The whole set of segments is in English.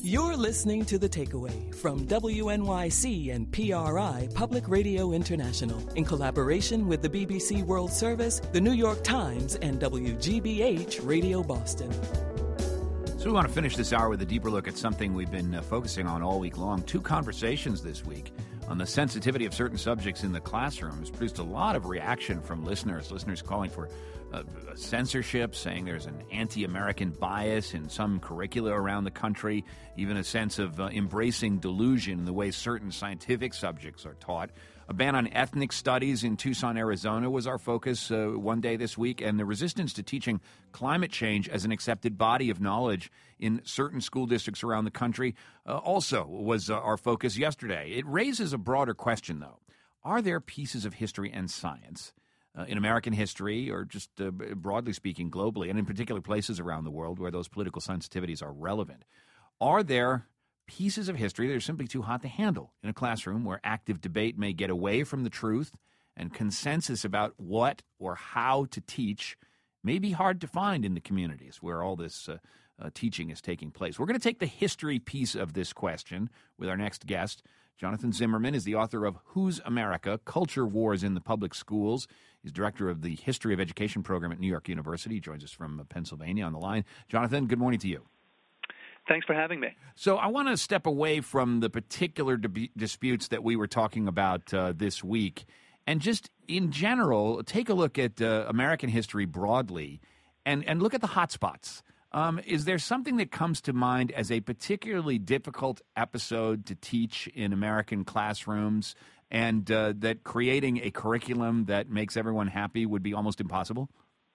You're listening to The Takeaway from WNYC and PRI Public Radio International in collaboration with the BBC World Service, the New York Times, and WGBH Radio Boston. So we want to finish this hour with a deeper look at something we've been focusing on all week long. Two conversations this week on the sensitivity of certain subjects in the classroom has produced a lot of reaction from listeners calling for censorship, saying there's an anti-American bias in some curricula around the country, even a sense of embracing delusion in the way certain scientific subjects are taught. A ban on ethnic studies in Tucson, Arizona was our focus one day this week, and the resistance to teaching climate change as an accepted body of knowledge in certain school districts around the country also was our focus yesterday. It raises a broader question, though. Are there pieces of history and science in American history, or just broadly speaking globally, and in particular places around the world where those political sensitivities are relevant? Are there pieces of history that are simply too hot to handle in a classroom where active debate may get away from the truth and consensus about what or how to teach may be hard to find in the communities where all this teaching is taking place? We're going to take the history piece of this question with our next guest. Jonathan Zimmerman is the author of Whose America? Culture Wars in the Public Schools. He's director of the History of Education program at New York University. He joins us from Pennsylvania on the line. Jonathan, good morning to you. Thanks for having me. So I want to step away from the particular disputes that we were talking about this week and just in general take a look at American history broadly and look at the hot spots. Is there something that comes to mind as a particularly difficult episode to teach in American classrooms and that creating a curriculum that makes everyone happy would be almost impossible?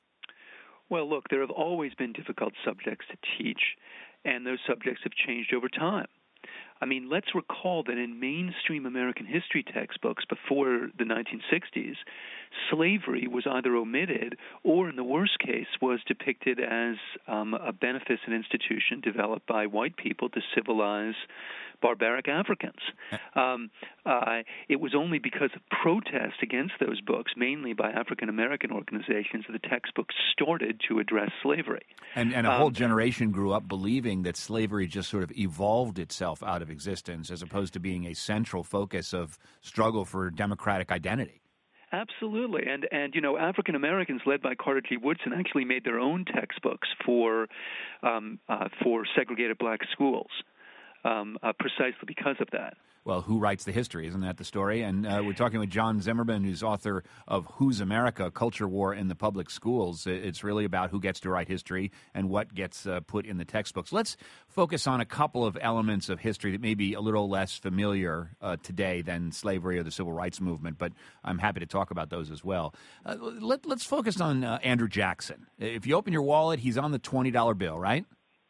Well, look, there have always been difficult subjects to teach, and those subjects have changed over time. I mean, let's recall that in mainstream American history textbooks before the 1960s, slavery was either omitted or, in the worst case, was depicted as a beneficent institution developed by white people to civilize barbaric Africans. It was only because of protest against those books, mainly by African-American organizations, that the textbooks started to address slavery. And a whole generation grew up believing that slavery just sort of evolved itself out of existence as opposed to being a central focus of struggle for democratic identity. Absolutely, and you know, African Americans led by Carter G. Woodson actually made their own textbooks for segregated black schools, precisely because of that. Well, who writes the history? Isn't that the story? And we're talking with John Zimmerman, who's author of Whose America? Culture War in the Public Schools. It's really about who gets to write history and what gets put in the textbooks. Let's focus on a couple of elements of history that may be a little less familiar today than slavery or the Civil Rights Movement, but I'm happy to talk about those as well. Let's focus on Andrew Jackson. If you open your wallet, he's on the $20 bill, right?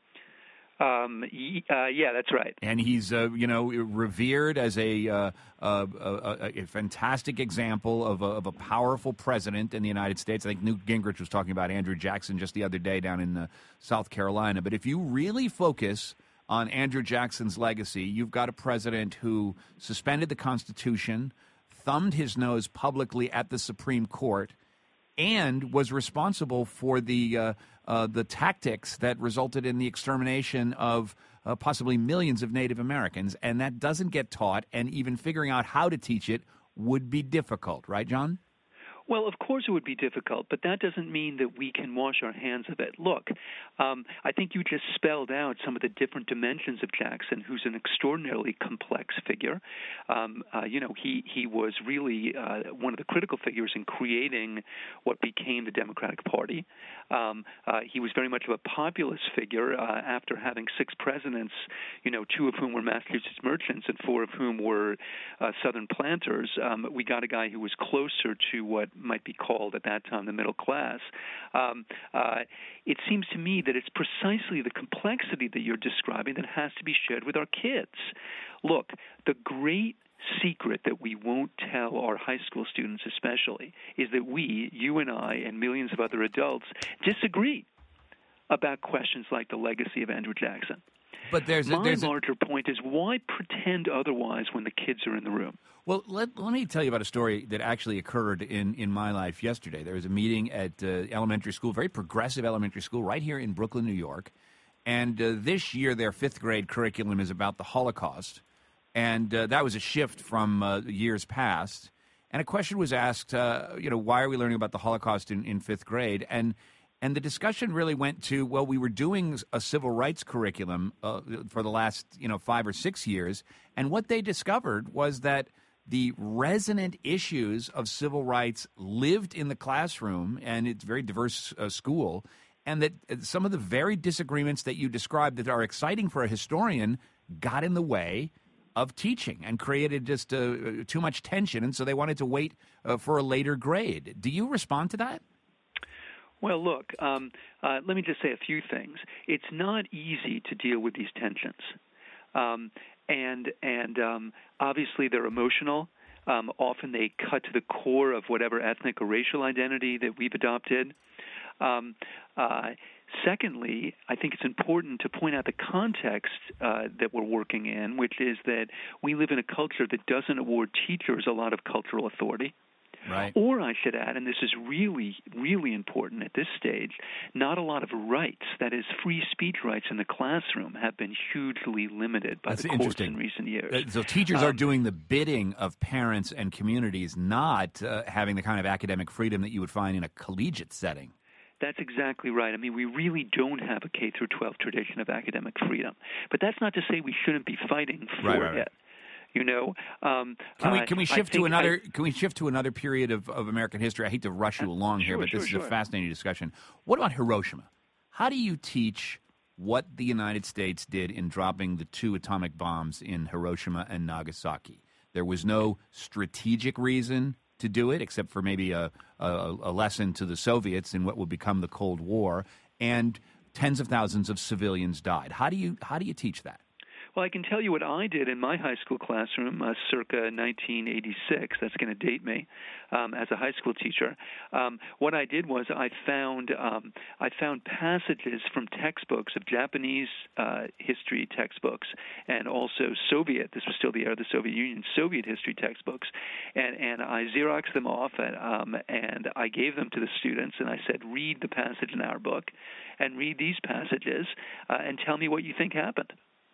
Yeah, that's right. And he's, revered as a fantastic example of a powerful president in the United States. I think Newt Gingrich was talking about Andrew Jackson just the other day down in South Carolina. But if you really focus on Andrew Jackson's legacy, you've got a president who suspended the Constitution, thumbed his nose publicly at the Supreme Court, and was responsible for the tactics that resulted in the extermination of possibly millions of Native Americans. And that doesn't get taught, and even figuring out how to teach it would be difficult. Right, John? Well, of course it would be difficult, but that doesn't mean that we can wash our hands of it. Look, I think you just spelled out some of the different dimensions of Jackson, who's an extraordinarily complex figure. He was really one of the critical figures in creating what became the Democratic Party. He was very much of a populist figure after having 6 presidents, 2 of whom were Massachusetts merchants and 4 of whom were Southern planters. We got a guy who was closer to what might be called at that time the middle class. It seems to me that it's precisely the complexity that you're describing that has to be shared with our kids. Look, the great secret that we won't tell our high school students especially is that we, you and I, and millions of other adults disagree about questions like the legacy of Andrew Jackson. But My larger point is, why pretend otherwise when the kids are in the room? Well, let me tell you about a story that actually occurred in my life yesterday. There was a meeting at elementary school, very progressive elementary school, right here in Brooklyn, New York. And this year, their fifth grade curriculum is about the Holocaust. And that was a shift from years past. And a question was asked, why are we learning about the Holocaust in fifth grade? And the discussion really went to, well, we were doing a civil rights curriculum for the last, 5 or 6 years. And what they discovered was that the resonant issues of civil rights lived in the classroom, and it's a very diverse school, and that some of the very disagreements that you described that are exciting for a historian got in the way of teaching and created just too much tension, and so they wanted to wait for a later grade. Do you respond to that? Well, look, let me just say a few things. It's not easy to deal with these tensions, and obviously they're emotional. Often they cut to the core of whatever ethnic or racial identity that we've adopted. Secondly, I think it's important to point out the context that we're working in, which is that we live in a culture that doesn't award teachers a lot of cultural authority. Right. Or I should add, and this is really, really important at this stage, not a lot of rights, that is, free speech rights in the classroom have been hugely limited by the courts in recent years. So teachers are doing the bidding of parents and communities, not having the kind of academic freedom that you would find in a collegiate setting. That's exactly right. I mean, we really don't have a K through 12 tradition of academic freedom. But that's not to say we shouldn't be fighting for it. Can we shift to another period of American history? I hate to rush you along here, but this is a fascinating discussion. What about Hiroshima? How do you teach what the United States did in dropping the 2 atomic bombs in Hiroshima and Nagasaki? There was no strategic reason to do it, except for maybe a lesson to the Soviets in what would become the Cold War, and tens of thousands of civilians died. How do you teach that? Well, I can tell you what I did in my high school classroom circa 1986. That's going to date me as a high school teacher. What I did was I found passages from textbooks of Japanese history textbooks and also Soviet. This was still the era of the Soviet Union. Soviet history textbooks, and I Xeroxed them off and I gave them to the students and I said, read the passage in our book and read these passages and tell me what you think happened.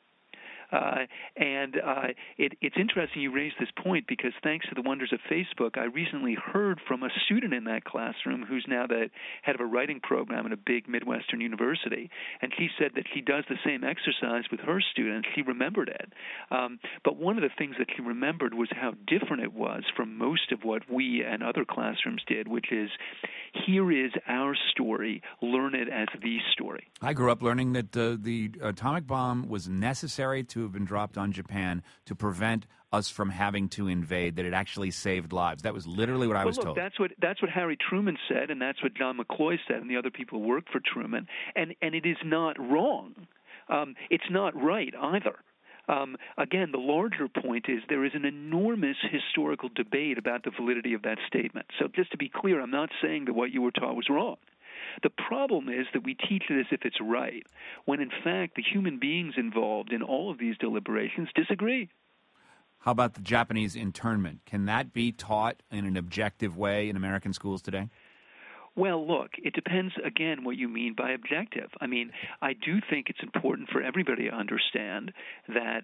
It's interesting you raise this point because thanks to the wonders of Facebook, I recently heard from a student in that classroom who's now the head of a writing program at a big Midwestern university, and she said that she does the same exercise with her students. She remembered it. But one of the things that she remembered was how different it was from most of what we and other classrooms did, which is, here is our story, learn it as the story. I grew up learning that the atomic bomb was necessary to have been dropped on Japan to prevent us from having to invade, that it actually saved lives. That was literally what I was told. That's what Harry Truman said, and that's what John McCloy said, and the other people who worked for Truman. And it is not wrong. It's not right either. Again, the larger point is there is an enormous historical debate about the validity of that statement. So just to be clear, I'm not saying that what you were taught was wrong. The problem is that we teach it as if it's right, when in fact the human beings involved in all of these deliberations disagree. How about the Japanese internment? Can that be taught in an objective way in American schools today? Well, look, it depends, again, what you mean by objective. I mean, I do think it's important for everybody to understand that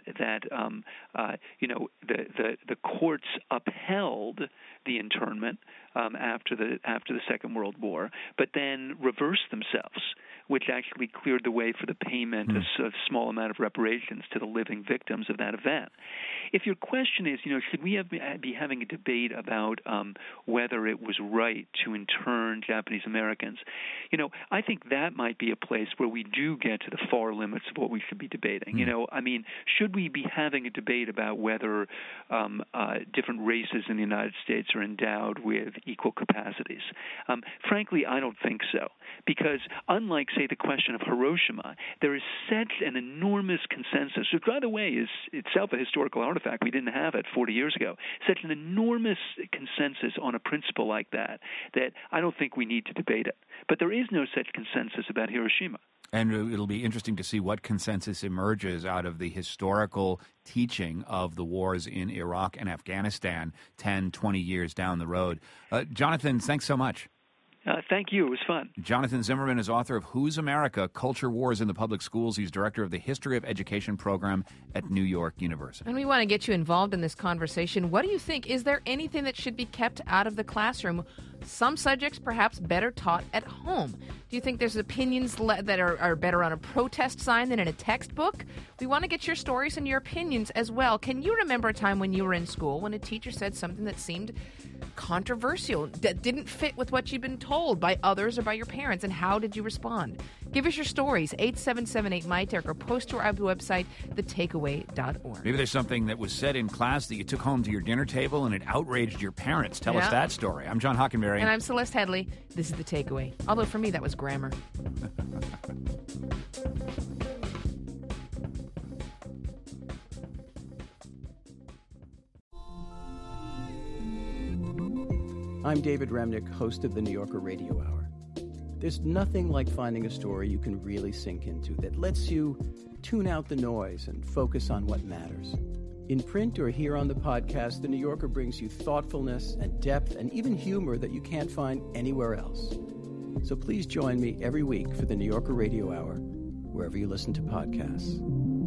the courts upheld the internment after the Second World War, but then reversed themselves, which actually cleared the way for the payment of a small amount of reparations to the living victims of that event. If your question is, should we be having a debate about whether it was right to intern Japanese Americans, I think that might be a place where we do get to the far limits of what we should be debating. Should we be having a debate about whether different races in the United States are endowed with equal capacities? Frankly, I don't think so, because unlike, say, the question of Hiroshima, there is such an enormous consensus, which, by the way, is itself a historical artifact. We didn't have it 40 years ago. Such an enormous consensus on a principle like that I don't think we need to debate it. But there is no such consensus about Hiroshima. And it'll be interesting to see what consensus emerges out of the historical teaching of the wars in Iraq and Afghanistan 10, 20 years down the road. Jonathan, thanks so much. Thank you. It was fun. Jonathan Zimmerman is author of Who's America? Culture Wars in the Public Schools. He's director of the History of Education program at New York University. And we want to get you involved in this conversation. What do you think? Is there anything that should be kept out of the classroom? Some subjects perhaps better taught at home. Do you think there's opinions that are better on a protest sign than in a textbook? We want to get your stories and your opinions as well. Can you remember a time when you were in school when a teacher said something that seemed controversial, that didn't fit with what you'd been told by others or by your parents, and how did you respond? Give us your stories, 877-8MITech, or post to our website, thetakeaway.org. Maybe there's something that was said in class that you took home to your dinner table and it outraged your parents. Tell us that story. I'm John Hockenberry. And I'm Celeste Headley. This is The Takeaway. Although for me, that was grammar. I'm David Remnick, host of the New Yorker Radio Hour. There's nothing like finding a story you can really sink into that lets you tune out the noise and focus on what matters. In print or here on the podcast, the New Yorker brings you thoughtfulness and depth and even humor that you can't find anywhere else. So please join me every week for the New Yorker Radio Hour, wherever you listen to podcasts.